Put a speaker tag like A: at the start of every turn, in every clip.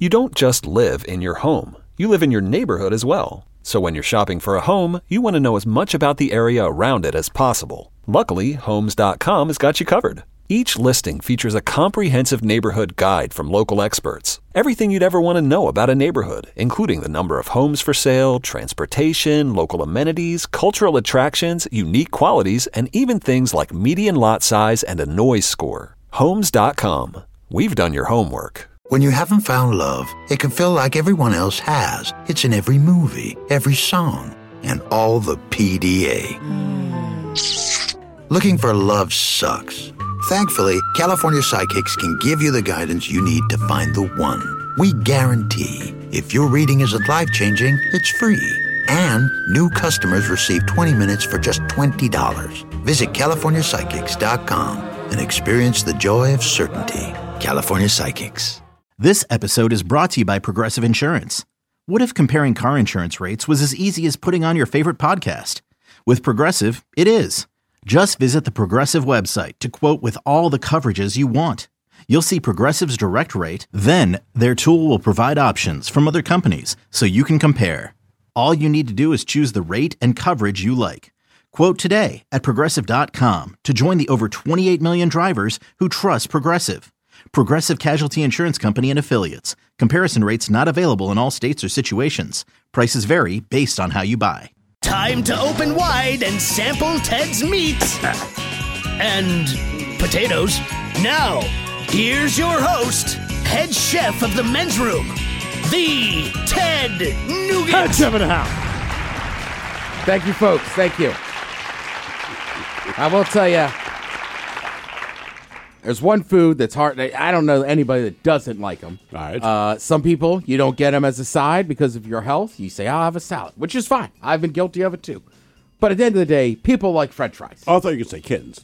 A: You don't just live in your home. You live in your neighborhood as well. So when you're shopping for a home, you want to know as much about the area around it as possible. Luckily, Homes.com has got you covered. Each listing features a comprehensive neighborhood guide from local experts. Everything you'd ever want to know about a neighborhood, including the number of homes for sale, transportation, local amenities, cultural attractions, unique qualities, and even things like median lot size and a noise score. Homes.com. We've done your homework.
B: When you haven't found love, it can feel like everyone else has. It's in every movie, every song, and all the PDA. Looking for love sucks. Thankfully, California Psychics can give you the guidance you need to find the one. We guarantee if your reading isn't life-changing, it's free. And new customers receive 20 minutes for just $20. Visit CaliforniaPsychics.com and experience the joy of certainty. California Psychics.
C: This episode is brought to you by Progressive Insurance. What if comparing car insurance rates was as easy as putting on your favorite podcast? With Progressive, it is. Just visit the Progressive website to quote with all the coverages you want. You'll see Progressive's direct rate, then their tool will provide options from other companies so you can compare. All you need to do is choose the rate and coverage you like. Quote today at Progressive.com to join the over 28 million drivers who trust Progressive. Progressive Casualty Insurance Company and Affiliates. Comparison rates not available in all states or situations. Prices vary based on how you buy.
D: Time to open wide and sample Ted's meat. And potatoes. Now, here's your host, head chef of the men's room, the Ted Nugent.
E: Head chef in the house.
F: Thank you, folks. Thank you. I will tell you, there's one food that's hard. I don't know anybody that doesn't like them.
E: All right.
F: Some people, you don't get them as a side because of your health. You say, I'll have a salad, which is fine. I've been guilty of it, too. But at the end of the day, people like French fries.
E: Oh, I thought you could say kittens.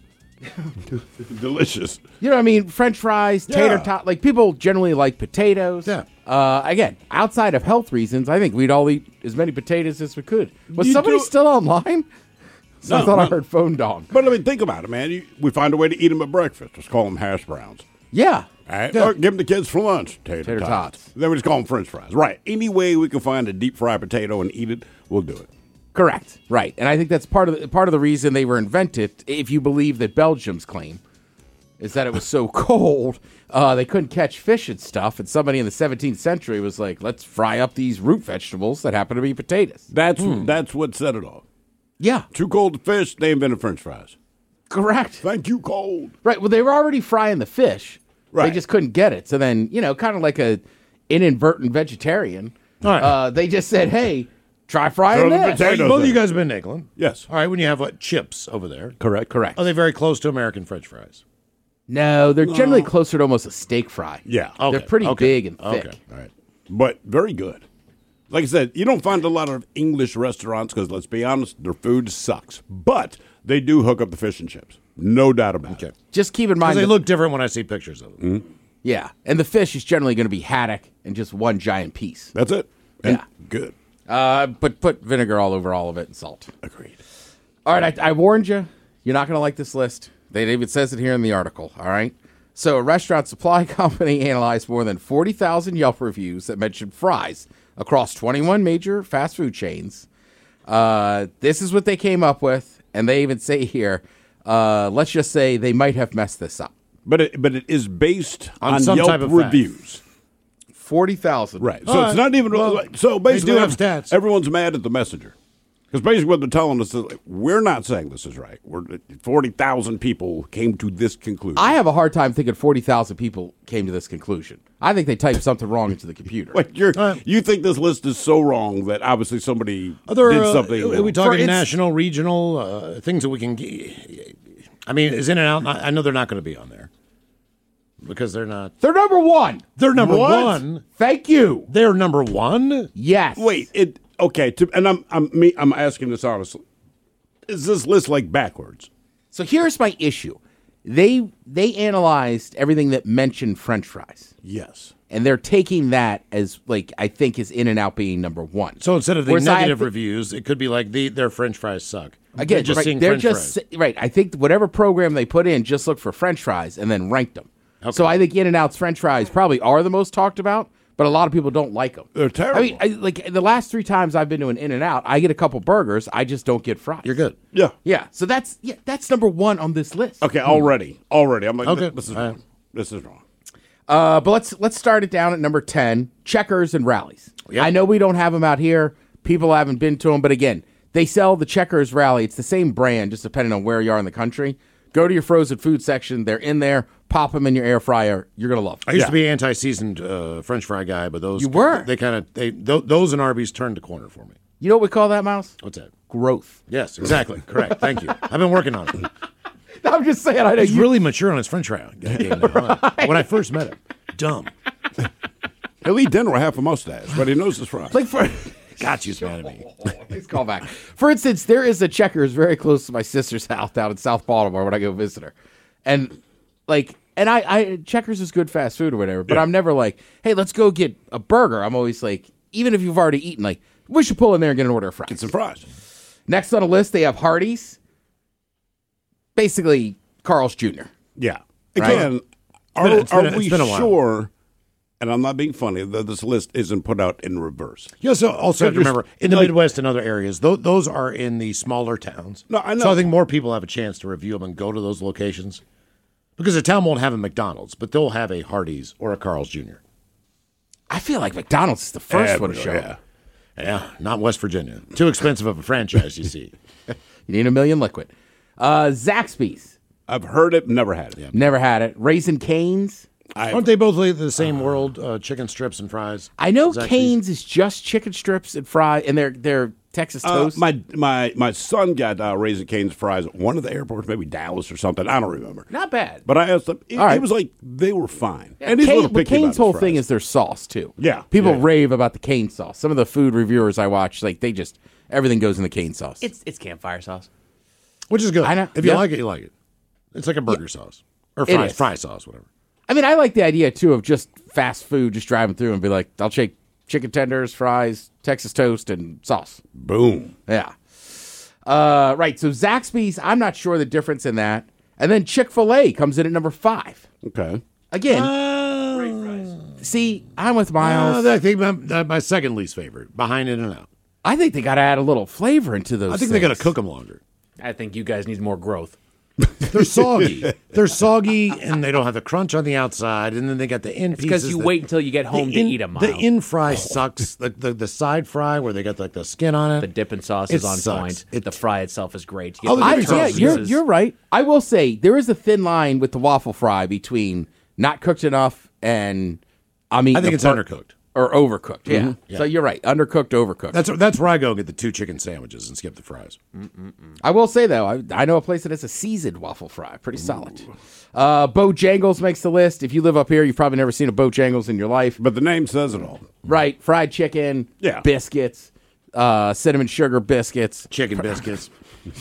E: Delicious.
F: You know what I mean? French fries, tater tot. Like, people generally like potatoes.
E: Yeah.
F: Again, outside of health reasons, I think we'd all eat as many potatoes as we could. Was
E: You
F: somebody
E: do-
F: still online? So I
E: No,
F: thought I
E: no.
F: heard phone dong.
E: But I mean, think about it, man. We find a way to eat them at breakfast. Let's call them hash browns.
F: Yeah.
E: All right?
F: Yeah.
E: Or give them to kids for lunch. Tater
F: tots.
E: Then we just call them French fries. Right. Any way we can find a deep fried potato and eat it, we'll do it.
F: Correct. Right. And I think that's part of the reason they were invented, if you believe that Belgium's claim, is that it was so cold, they couldn't catch fish and stuff, and somebody in the 17th century was like, let's fry up these root vegetables that happen to be potatoes.
E: That's what set it off.
F: Yeah.
E: Too cold to fish, they invented French fries.
F: Correct.
E: Thank you, cold.
F: Right. Well, they were already frying the fish.
E: Right.
F: They just couldn't get it. So then, kind of like a inadvertent vegetarian,
G: All right.
F: they just said, hey, try frying
E: Throw the
F: this.
E: potatoes
G: Both of you
E: in.
G: guys have been to England.
E: Yes.
G: All right, when you have chips over there,
E: Correct.
F: Correct.
G: are they very close to American French fries?
F: No, they're generally closer to almost a steak fry.
E: Yeah.
G: Okay,
F: They're pretty
G: okay,
F: big and thick.
G: okay.
E: All right. But very good. Like I said, you don't find a lot of English restaurants because, let's be honest, their food sucks. But they do hook up the fish and chips. No doubt about it.
F: Just keep in
G: Because
F: mind,
G: they look different when I see pictures of them.
F: yeah, and the fish is generally going to be haddock and just one giant piece.
E: That's it. And
F: Yeah.
E: good.
F: But put vinegar all over all of it and salt.
E: Agreed.
F: All right, I warned you. You're not going to like this list. It even says it here in the article, all right? So a restaurant supply company analyzed more than 40,000 Yelp reviews that mentioned fries across 21 major fast food chains. This is what they came up with, and they even say here, let's just say they might have messed this up.
E: But it is based on
G: some
E: Yelp
G: type of fact.
E: reviews.
F: 40,000.
E: Right. So
G: All
E: it's
G: right.
E: not even.
G: Well,
E: so basically,
G: they do have stats.
E: everyone's mad at the messenger. Because basically what they're telling us is, like, we're not saying this is right. 40,000 people came to this conclusion.
F: I have a hard time thinking 40,000 people came to this conclusion. I think they typed something wrong into the computer.
E: Like you think this list is so wrong that obviously somebody
G: Other,
E: did something
G: Are we
E: wrong.
G: talking
F: it's-
G: national, regional, things that we can I mean, is In-N-Out, I know they're not going to be on there. Because they're not.
F: They're number one.
G: They're number
E: What?
G: one.
F: Thank you.
G: They're number one?
F: Yes.
E: Wait, okay, and I'm asking this honestly. Is this list like backwards?
F: So here's my issue. They analyzed everything that mentioned French fries,
E: Yes.
F: and they're taking that as, like, I think is In-N-Out being number one.
G: So instead of the
F: Whereas I
G: negative
F: thi-
G: rejeviews, it could be like their French fries suck.
F: Again,
G: they're just
F: right,
G: seeing
F: they're
G: French
F: just
G: fries.
F: right. I think whatever program they put in, just look for French fries and then ranked them. So I think In-N-Out's French fries probably are the most talked about, but a lot of people don't like them.
E: They're terrible.
F: I mean, like the last 3 times I've been to an In-N-Out, I get a couple burgers. I just don't get fries.
G: You're good.
E: Yeah.
F: Yeah. So that's number 1 on this list.
E: Okay, already. I'm like,
G: Okay.
E: this is
G: All right.
E: wrong. This is wrong.
F: But let's start it down at number 10, Checkers and Rallies.
G: Yep.
F: I know we don't have them out here. People haven't been to them, but again, they sell the Checkers Rally. It's the same brand, just depending on where you are in the country. Go to your frozen food section. They're in there. Pop them in your air fryer. You're gonna love them.
G: I used to be anti-seasoned French fry guy, but those
F: You were?
G: Those and Arby's turned the corner for me.
F: You know what we call that, Mouse?
G: What's that?
F: Growth.
G: Yes, exactly. Correct. Thank you. I've been working on it.
F: I'm just saying. I know
G: He's really mature on his French fry game now. When I first met him, dumb.
E: He'll eat dinner with half a mustache, but he knows his fries.
F: like for.
G: God, she's mad at me.
F: Please call back. For instance, there is a Checkers very close to my sister's house down in South Baltimore when I go visit her, and I Checkers is good fast food or whatever. But I'm never like, hey, let's go get a burger. I'm always like, even if you've already eaten, like, we should pull in there and get an order of fries.
E: Get some fries.
F: Next on the list, they have Hardee's. Basically, Carl's Jr.
E: Yeah.
F: Right?
E: Again,
G: It's
E: are
G: been
E: we
G: a while.
E: sure, and I'm not being funny, that this list isn't put out in reverse?
G: You also have to remember, in the
E: like-
G: Midwest and other areas, those are in the smaller towns.
E: No, I know.
G: So I think more people have a chance to review them and go to those locations. Because a town won't have a McDonald's, but they'll have a Hardee's or a Carl's Jr.
F: I feel like McDonald's is the first one to show.
E: Yeah.
G: Yeah, not West Virginia. Too expensive of a franchise, you see.
F: You need $1 million liquid. Zaxby's.
E: I've heard it, never had it.
F: Never had it. Raising Cane's.
G: Aren't they both the same world, chicken strips and fries?
F: I know
G: Zaxby's?
F: Cane's is just chicken strips and fries, and they're Texas toast.
E: My son got Raising Cane's fries at one of the airports, maybe Dallas or something. I don't remember.
F: Not bad.
E: But I asked him. He
F: All right.
E: was like, they were fine. And he's a little
F: But
E: picky about
F: Cane's
E: his
F: whole
E: fries.
F: thing is their sauce too.
E: Yeah.
F: People
E: Yeah.
F: rave about the cane sauce. Some of the food reviewers I watch, like they just everything goes in the cane sauce.
H: It's campfire sauce.
G: Which is good.
F: I know.
G: If you
F: Yeah.
G: like it, you like it. It's like a burger sauce. Or
F: It is.
G: fry sauce, whatever.
F: I mean, I like the idea too of just fast food, just driving through and be like, I'll take chicken tenders, fries, Texas toast, and sauce.
E: Boom.
F: Yeah. Right. So Zaxby's, I'm not sure the difference in that. And then Chick-fil-A comes in at number 5.
E: Okay.
F: Again, see, I'm with Miles.
G: I think my second least favorite, behind In-N-Out.
F: I think they got to add a little flavor into those.
G: I think they got to
F: things.
G: cook them longer.
H: I think you guys need more growth.
G: They're soggy. They're soggy, and they don't have the crunch on the outside, and then they got the in pieces.
H: Because you
G: that-
H: wait until you get home
G: the
H: to
G: in-
H: eat them.
G: The in fry sucks. The side fry where they got like the skin on it.
H: The dipping sauce
G: It
H: is on
G: sucks.
H: point. The fry itself is great. You
G: Oh,
H: get
G: the
H: the
G: dipping sauce
F: Yeah,
G: is
H: turtle
G: good.
H: pieces.
F: you're right. I will say there is a thin line with the waffle fry between not cooked enough and I'm eating.
G: I think it's undercooked.
F: or overcooked. Yeah. So you're right. Undercooked, overcooked.
G: That's where I go get the 2 chicken sandwiches and skip the fries.
F: I will say though, I know a place that has a seasoned waffle fry. Pretty solid. Bojangles makes the list. If you live up here, you've probably never seen a Bojangles in your life.
E: But the name says it all.
F: Right. Fried chicken.
E: Yeah.
F: Biscuits. Cinnamon sugar biscuits.
G: Chicken biscuits,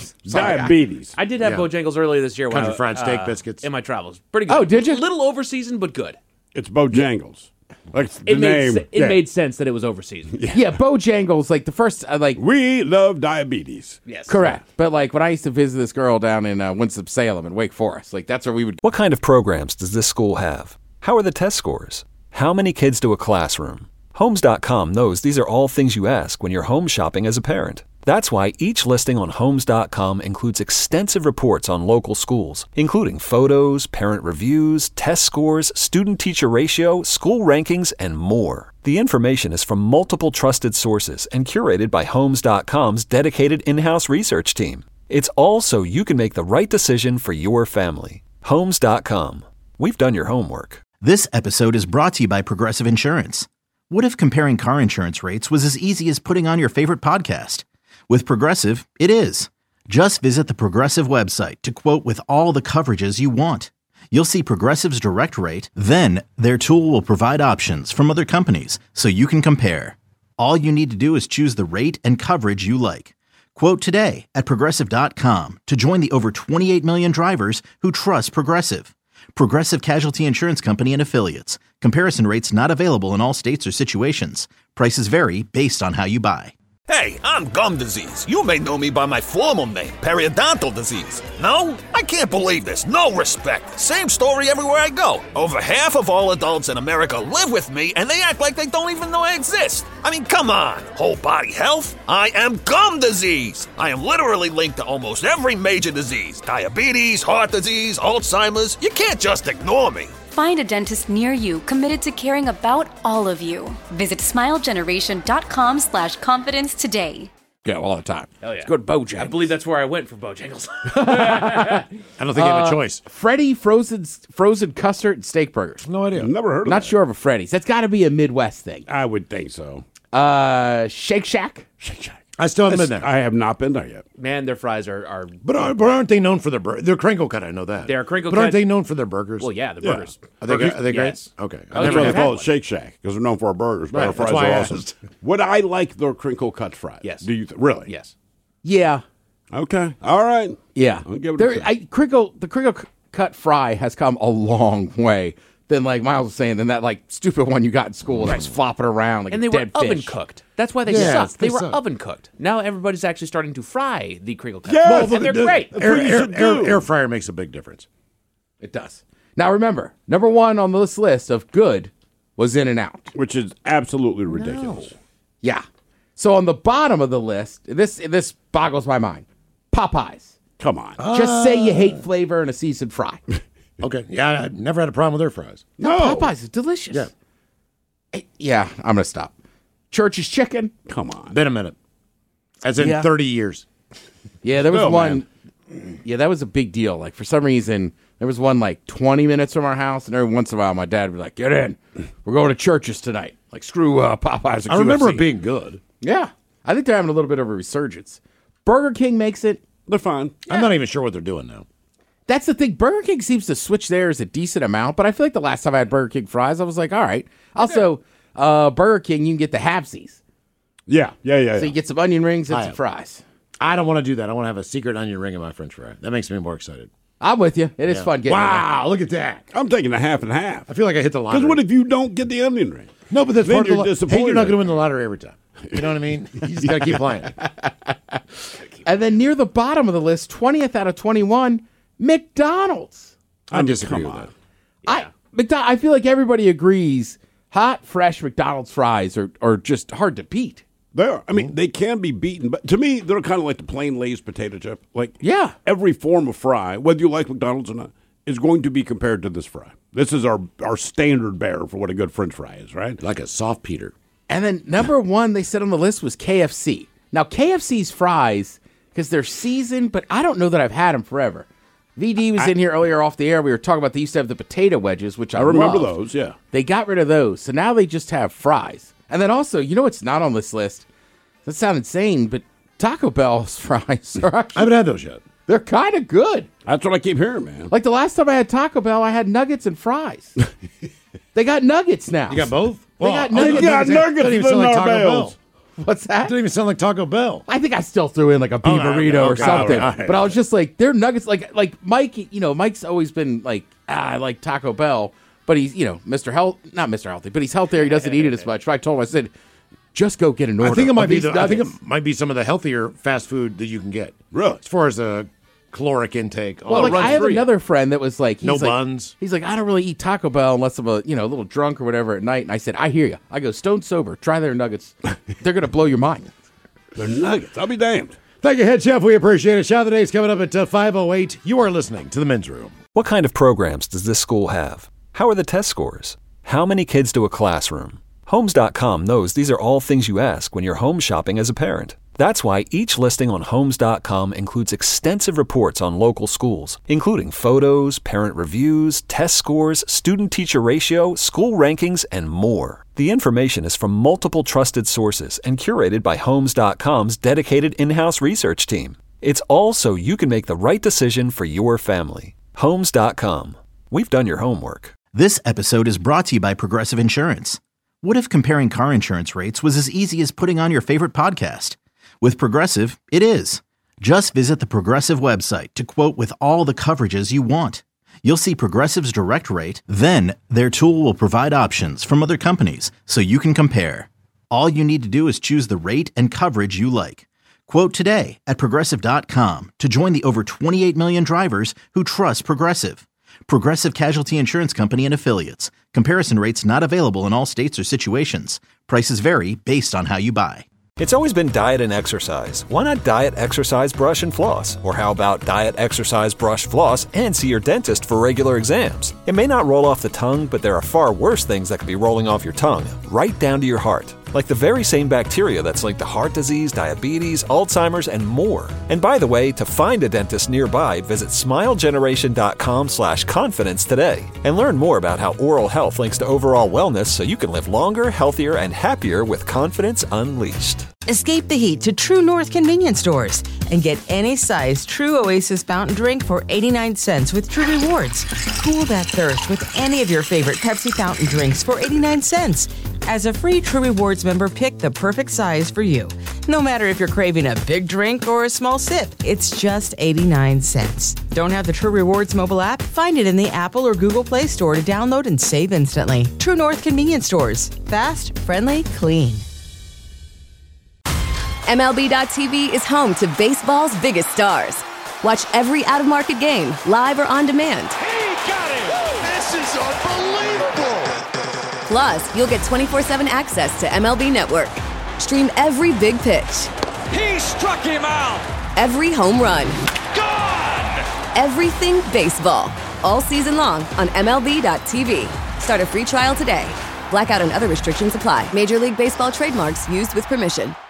E: Diabetes.
H: I did have
G: Yeah.
H: Bojangles earlier this year.
G: Country fried steak biscuits.
H: In my travels. Pretty good.
F: Oh, did you?
H: A little overseasoned, but good.
E: It's Bojangles. Like the
H: It made,
E: name.
H: it made sense that it was overseasoned.
F: Yeah, Bojangles, like the first,
E: We love diabetes.
H: Yes.
F: correct. But like when I used to visit this girl down in Winston-Salem in Wake Forest, like that's where we would.
A: What kind of programs does this school have? How are the test scores? How many kids do a classroom? Homes.com knows these are all things you ask when you're home shopping as a parent. That's why each listing on Homes.com includes extensive reports on local schools, including photos, parent reviews, test scores, student-teacher ratio, school rankings, and more. The information is from multiple trusted sources and curated by Homes.com's dedicated in-house research team. It's all so you can make the right decision for your family. Homes.com. We've done your homework.
C: This episode is brought to you by Progressive Insurance. What if comparing car insurance rates was as easy as putting on your favorite podcast? With Progressive, it is. Just visit the Progressive website to quote with all the coverages you want. You'll see Progressive's direct rate, then their tool will provide options from other companies so you can compare. All you need to do is choose the rate and coverage you like. Quote today at Progressive.com to join the over 28 million drivers who trust Progressive. Progressive Casualty Insurance Company and Affiliates. Comparison rates not available in all states or situations. Prices vary based on how you buy.
I: Hey, I'm gum disease. You may know me by my formal name, periodontal disease. No? I can't believe this. No respect. Same story everywhere I go. Over half of all adults in America live with me, and they act like they don't even know I exist. I mean, come on. Whole body health? I am gum disease. I am literally linked to almost every major disease. Diabetes, heart disease, Alzheimer's. You can't just ignore me.
J: Find a dentist near you committed to caring about all of you. Visit smilegeneration.com/confidence today.
F: Yeah, all the time.
H: Hell yeah.
F: Let's go to Bojangles.
H: I believe that's where I went for Bojangles.
G: I don't think you have a choice.
F: Freddy frozen custard and steak burgers.
G: No idea.
E: Never heard of
F: Not
E: that.
F: sure of a Freddy's. That's got to be a Midwest thing.
E: I would think so.
F: Shake Shack.
E: Shake Shack.
G: I still haven't been there.
E: I have not been there yet.
H: Man, their fries are
G: But aren't they known for their burgers? They're crinkle cut, I know that.
H: They're crinkle
G: But aren't
H: cut.
G: they known for their burgers?
H: well, yeah, the
E: Yeah.
H: burgers.
G: Are they great?
H: Yes.
G: Okay.
H: Oh,
G: I've
E: That's
G: never
E: why
G: had
E: they call
G: one.
E: it Shake Shack, because they're known for our burgers, but
G: Right,
E: our
G: that's
E: fries
G: why
E: are
G: I
E: awesome.
G: asked.
E: Would I like their crinkle cut fries?
H: Yes.
E: Do you really?
H: Yes.
F: Yeah.
E: Okay. All right.
F: Yeah.
E: I'll give it a try.
F: The crinkle cut fry has come a long way than, like Miles was saying, than that like stupid one you got in school that was flopping around like
H: And
F: a
H: they were
F: dead
H: oven
F: fish.
H: cooked. That's why they
G: Yeah,
H: sucked. They
G: they
H: were
G: suck.
H: oven cooked. Now everybody's actually starting to fry the crinkle cut.
E: Yes!
H: fries,
E: Well,
H: and they're
E: the-
H: great.
E: That's what you should do.
G: Air fryer makes a big difference.
F: It does. Now remember, number one on this list of good was In-N-Out.
E: Which is absolutely ridiculous.
F: Yeah. So on the bottom of the list, this boggles my mind. Popeyes.
E: Come on.
F: Just say you hate flavor in a seasoned fry.
G: Okay. Yeah, I never had a problem with their fries.
E: no.
F: Popeyes is delicious.
G: Yeah.
F: Yeah, I'm going to stop. Church's Chicken.
E: Come on.
G: Been a minute. As in
F: Yeah.
G: 30 years.
F: Yeah, there was
E: Oh,
F: one. Yeah, that was a big deal. Like, for some reason, there was one like 20 minutes from our house, and every once in a while, my dad would be like, "Get in. We're going to Church's tonight." Like, screw Popeyes and
G: I remember
F: QFC.
G: it being good.
F: Yeah. I think they're having a little bit of a resurgence. Burger King makes it.
E: They're fine.
G: I'm not even sure what they're doing now.
F: That's the thing. Burger King seems to switch theirs a decent amount, but I feel like the last time I had Burger King fries, I was like, all right. Also, Burger King, you can get the halvesies.
E: Yeah.
F: So you get some onion rings and
G: I
F: some
G: have.
F: fries.
G: I don't want to do that. I want to have a secret onion ring in my french fry. That makes me more excited.
F: I'm with you. It is
G: Yeah.
F: fun getting
G: Wow, look at that.
E: I'm taking a half and half.
G: I feel like I hit the lottery.
E: Because what if you don't get the onion ring?
G: No, but that's
E: Then
G: part of the
E: you're disappointed.
G: Hey, you're not going to win the lottery every time. You know what I mean? You just got to keep playing.
F: And then near the bottom of the list, 20th out of 21, McDonald's.
G: I disagree
E: Come
G: with
E: on.
G: that.
F: I feel like everybody agrees hot, fresh McDonald's fries are just hard to beat.
E: They are. I mean, they can be beaten, but to me, they're kind of like the plain Lay's potato chip. Like,
F: Yeah.
E: every form of fry, whether you like McDonald's or not, is going to be compared to this fry. This is our standard bearer for what a good French fry is, right?
G: Like a soft Peter.
F: And then number one they said on the list was KFC. Now, KFC's fries, because they're seasoned, but I don't know that I've had them forever. VD was in here earlier off the air. We were talking about they used to have the potato wedges, which I
E: remember
F: loved.
E: those, yeah.
F: They got rid of those. So now they just have fries. And then also, you know what's not on this list? That sounds insane, but Taco Bell's fries are
G: I
F: actually,
G: haven't had those yet.
F: they're kind of good.
E: That's what I keep hearing, man.
F: Like the last time I had Taco Bell, I had nuggets and fries. They got nuggets now.
G: You got both?
F: They got
G: I
F: nuggets.
G: thought
E: You got nuggets
G: Doesn't even
E: in
G: sound like
E: our
G: Taco
E: bells.
G: Bell.
F: What's that?
G: Doesn't even sound like Taco Bell.
F: I think I still threw in like a beef
G: no,
F: burrito or
G: okay,
F: something.
G: all right.
F: But I was just like, they're nuggets. Like Mike, Mike's always been like, I like Taco Bell, but he's, Mr. Not Mr. Healthy, but he's healthier. He doesn't eat it as much. So I told him, I said, just go get an order.
G: I think it might
F: of
G: be.
F: these
G: I think
F: nuggets.
G: it might be some of the healthier fast food that you can get.
E: Really?
G: As far as the caloric intake.
F: Well, like I have
E: free.
F: another friend that was like,
G: No
F: he's like-
G: buns.
F: He's like, I don't really eat Taco Bell unless I'm a little drunk or whatever at night. And I said, I hear you. I go stone sober. Try their nuggets. They're gonna blow your mind.
E: They're nuggets. I'll be damned.
G: Thank you, Head Chef. We appreciate it. Shot of the Day is coming up at 5:08. You are listening to the Men's Room.
A: What kind of programs does this school have? How are the test scores? How many kids do a classroom? Homes.com knows these are all things you ask when you're home shopping as a parent. That's why each listing on Homes.com includes extensive reports on local schools, including photos, parent reviews, test scores, student-teacher ratio, school rankings, and more. The information is from multiple trusted sources and curated by Homes.com's dedicated in-house research team. It's all so you can make the right decision for your family. Homes.com. We've done your homework.
C: This episode is brought to you by Progressive Insurance. What if comparing car insurance rates was as easy as putting on your favorite podcast? With Progressive, it is. Just visit the Progressive website to quote with all the coverages you want. You'll see Progressive's direct rate, then their tool will provide options from other companies so you can compare. All you need to do is choose the rate and coverage you like. Quote today at Progressive.com to join the over 28 million drivers who trust Progressive. Progressive Casualty Insurance Company and Affiliates. Comparison rates not available in all states or situations. Prices vary based on how you buy.
A: It's always been diet and exercise. Why not diet, exercise, brush, and floss? Or how about diet, exercise, brush, floss, and see your dentist for regular exams? It may not roll off the tongue, but there are far worse things that could be rolling off your tongue, right down to your heart. Like the very same bacteria that's linked to heart disease, diabetes, Alzheimer's, and more. And by the way, to find a dentist nearby, visit smilegeneration.com/confidence today and learn more about how oral health links to overall wellness so you can live longer, healthier, and happier with confidence unleashed.
K: Escape the heat to True North convenience stores and get any size True Oasis fountain drink for 89 cents with True Rewards. Cool that thirst with any of your favorite Pepsi fountain drinks for 89 cents. As a free True Rewards member, pick the perfect size for you. No matter if you're craving a big drink or a small sip, it's just 89 cents. Don't have the True Rewards mobile app? Find it in the Apple or Google Play Store to download and save instantly. True North convenience stores. Fast, friendly, clean.
L: MLB.tv is home to baseball's biggest stars. Watch every out-of-market game, live or on demand.
M: He got it! This is unbelievable!
L: Plus, you'll get 24/7 access to MLB Network. Stream every big pitch.
M: He struck him out!
L: Every home run.
M: Gone!
L: Everything baseball. All season long on MLB.tv. Start a free trial today. Blackout and other restrictions apply. Major League Baseball trademarks used with permission.